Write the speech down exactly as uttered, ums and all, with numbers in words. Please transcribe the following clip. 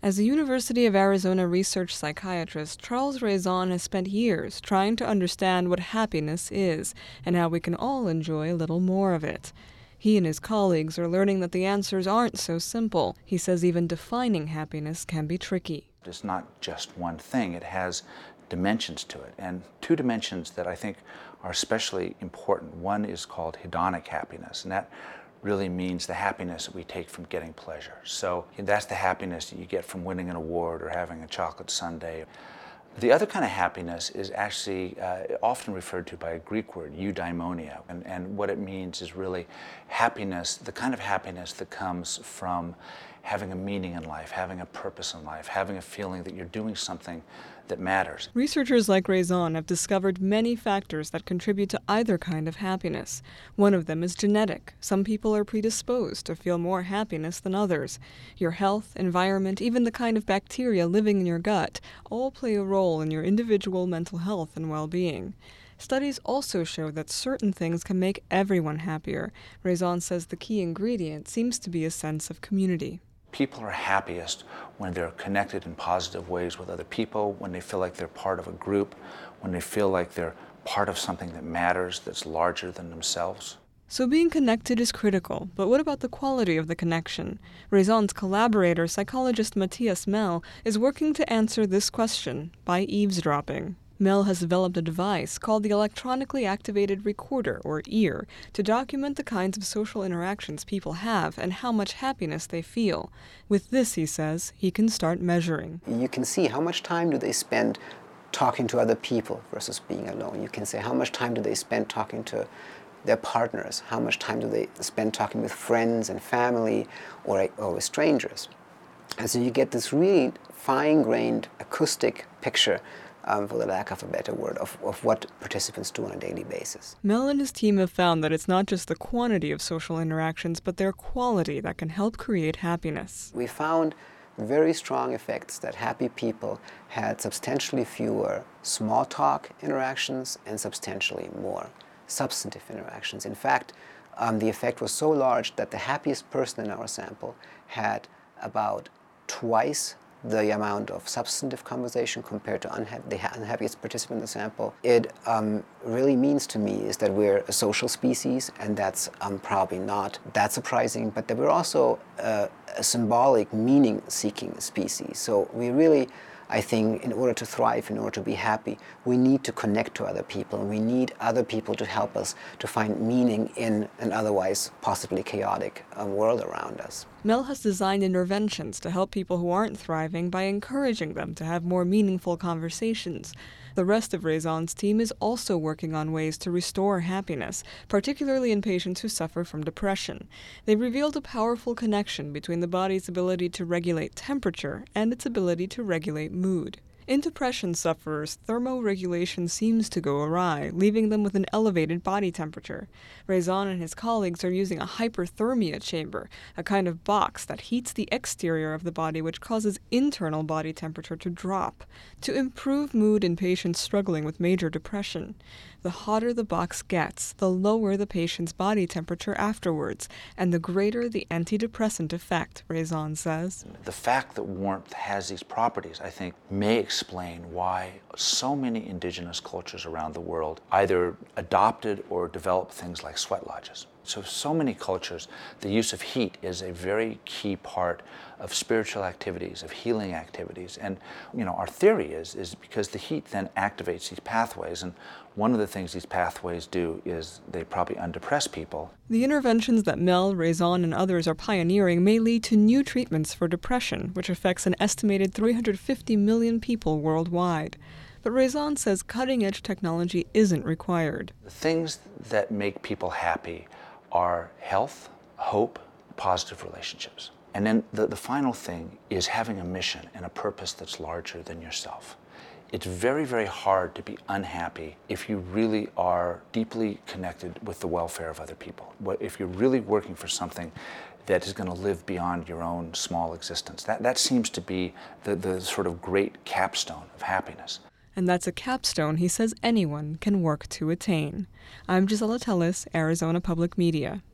As a University of Arizona research psychiatrist, Charles Raison has spent years trying to understand what happiness is and how we can all enjoy a little more of it. He and his colleagues are learning that the answers aren't so simple. He says even defining happiness can be tricky. It's not just one thing. It has dimensions to it, and two dimensions that I think are especially important. One is called hedonic happiness, and that really means the happiness that we take from getting pleasure. So that's the happiness that you get from winning an award or having a chocolate sundae. The other kind of happiness is actually uh, often referred to by a Greek word, eudaimonia, and, and what it means is really happiness, the kind of happiness that comes from having a meaning in life, having a purpose in life, having a feeling that you're doing something that matters. Researchers like Raison have discovered many factors that contribute to either kind of happiness. One of them is genetic. Some people are predisposed to feel more happiness than others. Your health, environment, even the kind of bacteria living in your gut all play a role in your individual mental health and well-being. Studies also show that certain things can make everyone happier. Raison says the key ingredient seems to be a sense of community. People are happiest when they're connected in positive ways with other people, when they feel like they're part of a group, when they feel like they're part of something that matters, that's larger than themselves. So being connected is critical, but what about the quality of the connection? Raison's collaborator, psychologist Matthias Mell, is working to answer this question by eavesdropping. Mell has developed a device called the Electronically Activated Recorder, or EAR, to document the kinds of social interactions people have and how much happiness they feel. With this, he says, he can start measuring. You can see how much time do they spend talking to other people versus being alone. You can say how much time do they spend talking to their partners, how much time do they spend talking with friends and family or, or with strangers. And so you get this really fine-grained acoustic picture, Um, for the lack of a better word, of, of what participants do on a daily basis. Mell and his team have found that it's not just the quantity of social interactions, but their quality that can help create happiness. We found very strong effects that happy people had substantially fewer small talk interactions and substantially more substantive interactions. In fact, um, the effect was so large that the happiest person in our sample had about twice the amount of substantive conversation compared to unha- the unhappiest participant in the sample. It um, really means to me is that we're a social species, and that's um, probably not that surprising, but that we're also uh, a symbolic, meaning-seeking species. So we really, I think, in order to thrive, in order to be happy, we need to connect to other people, and we need other people to help us to find meaning in an otherwise possibly chaotic um, world around us. Mell has designed interventions to help people who aren't thriving by encouraging them to have more meaningful conversations. The rest of Raison's team is also working on ways to restore happiness, particularly in patients who suffer from depression. They revealed a powerful connection between the body's ability to regulate temperature and its ability to regulate mood. In depression sufferers, thermoregulation seems to go awry, leaving them with an elevated body temperature. Raison and his colleagues are using a hyperthermia chamber, a kind of box that heats the exterior of the body which causes internal body temperature to drop, to improve mood in patients struggling with major depression. The hotter the box gets, the lower the patient's body temperature afterwards, and the greater the antidepressant effect, Raison says. The fact that warmth has these properties, I think, may explain why so many indigenous cultures around the world either adopted or developed things like sweat lodges. So, so many cultures, the use of heat is a very key part of spiritual activities, of healing activities. And, you know, our theory is, is because the heat then activates these pathways, and one of the things these pathways do is they probably undepress people. The interventions that Mell, Raison, and others are pioneering may lead to new treatments for depression, which affects an estimated three hundred fifty million people worldwide. But Raison says cutting-edge technology isn't required. The things that make people happy are health, hope, positive relationships. And then the, the final thing is having a mission and a purpose that's larger than yourself. It's very, very hard to be unhappy if you really are deeply connected with the welfare of other people. If you're really working for something that is going to live beyond your own small existence. That, that seems to be the, the sort of great capstone of happiness. And that's a capstone he says anyone can work to attain. I'm Gisela Tellis, Arizona Public Media.